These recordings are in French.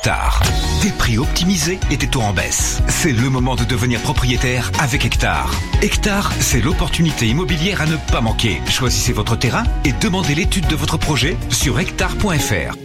Hectare. Des prix optimisés et des taux en baisse. C'est le moment de devenir propriétaire avec Hectare. Hectare, c'est l'opportunité immobilière à ne pas manquer. Choisissez votre terrain et demandez l'étude de votre projet sur hectare.fr.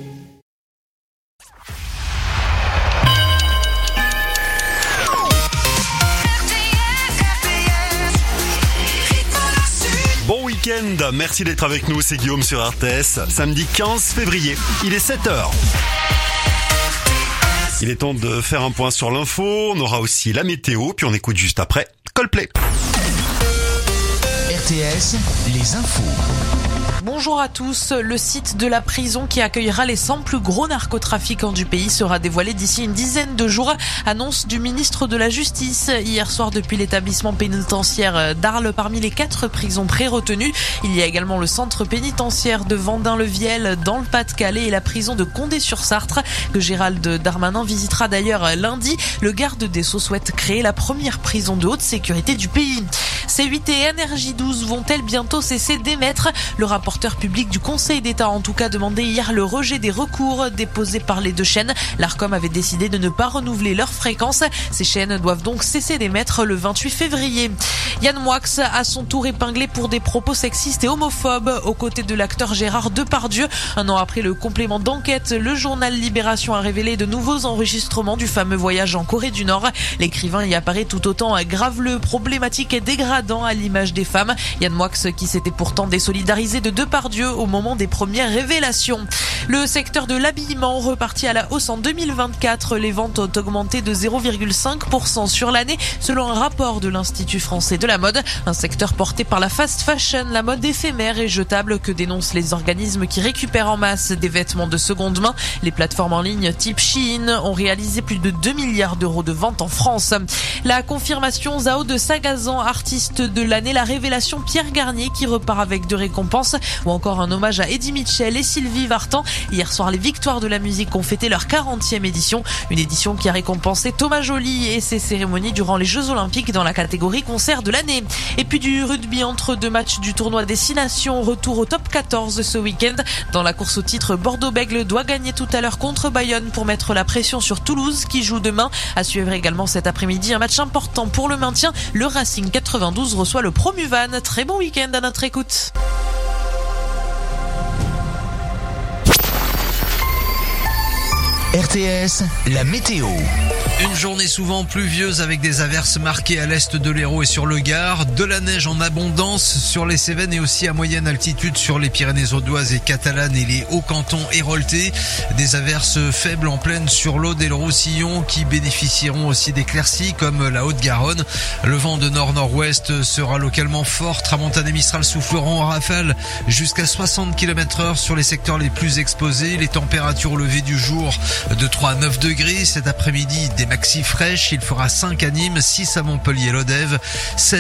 Bon week-end, merci d'être avec nous, c'est Guillaume sur RTS, samedi 15 février, il est 7h. Il est temps de faire un point sur l'info, on aura aussi la météo, puis on écoute juste après Coldplay. RTS, les infos. Bonjour à tous. Le site de la prison qui accueillera les 100 plus gros narcotrafiquants du pays sera dévoilé d'ici une dizaine de jours. Annonce du ministre de la Justice. Hier soir, depuis l'établissement pénitentiaire d'Arles, parmi les 4 prisons pré-retenues, il y a également le centre pénitentiaire de Vendin-le-Viel dans le Pas-de-Calais et la prison de Condé-sur-Sarthe que Gérald Darmanin visitera d'ailleurs lundi. Le garde des Sceaux souhaite créer la première prison de haute sécurité du pays. C8 et Énergie 12 vont-elles bientôt cesser d'émettre ? Le rapporteur public du Conseil d'État a en tout cas demandé hier le rejet des recours déposés par les 2 chaînes. L'Arcom avait décidé de ne pas renouveler leur fréquence. Ces chaînes doivent donc cesser d'émettre le 28 février. Yann Moix à son tour épinglé pour des propos sexistes et homophobes aux côtés de l'acteur Gérard Depardieu. Un an après le complément d'enquête, le journal Libération a révélé de nouveaux enregistrements du fameux voyage en Corée du Nord. L'écrivain y apparaît tout autant graveleux, problématique et dégradant à l'image des femmes. Yann Moix qui s'était pourtant désolidarisé de Depardieu au moment des premières révélations. Le secteur de l'habillement reparti à la hausse en 2024. Les ventes ont augmenté de 0,5% sur l'année selon un rapport de l'Institut français de la mode. Un secteur porté par la fast fashion, la mode éphémère et jetable que dénoncent les organismes qui récupèrent en masse des vêtements de seconde main. Les plateformes en ligne type Shein ont réalisé plus de 2 milliards d'euros de ventes en France. La confirmation Zao de Sagazan, artiste de l'année, la révélation Pierre Garnier qui repart avec 2 récompenses ou encore un hommage à Eddie Mitchell et Sylvie Vartan. Hier soir, les victoires de la musique ont fêté leur 40e édition. Une édition qui a récompensé Thomas Joly et ses cérémonies durant les Jeux Olympiques dans la catégorie concert de l'année. Et puis du rugby entre 2 matchs du tournoi Destination. Retour au top 14 ce week-end. Dans la course au titre, Bordeaux-Bègles doit gagner tout à l'heure contre Bayonne pour mettre la pression sur Toulouse qui joue demain. À suivre également cet après-midi un match important pour le maintien. Le Racing 92 reçoit le Promuvan. Très bon week-end à notre écoute. RTS, la météo. Une journée souvent pluvieuse avec des averses marquées à l'est de l'Hérault et sur le Gard. De la neige en abondance sur les Cévennes et aussi à moyenne altitude sur les Pyrénées audoises et catalanes et les hauts-cantons héroltais. Des averses faibles en plaine sur l'Aude et le Roussillon qui bénéficieront aussi d'éclaircies comme la Haute-Garonne. Le vent de nord-nord-ouest sera localement fort. Tramontane et Mistral souffleront en rafale jusqu'à 60 km/h sur les secteurs les plus exposés. Les températures au lever du jour de 3 à 9 degrés. Cet après-midi, des maxi fraîches. Il fera 5 à Nîmes, 6 à Montpellier-Lodève, 7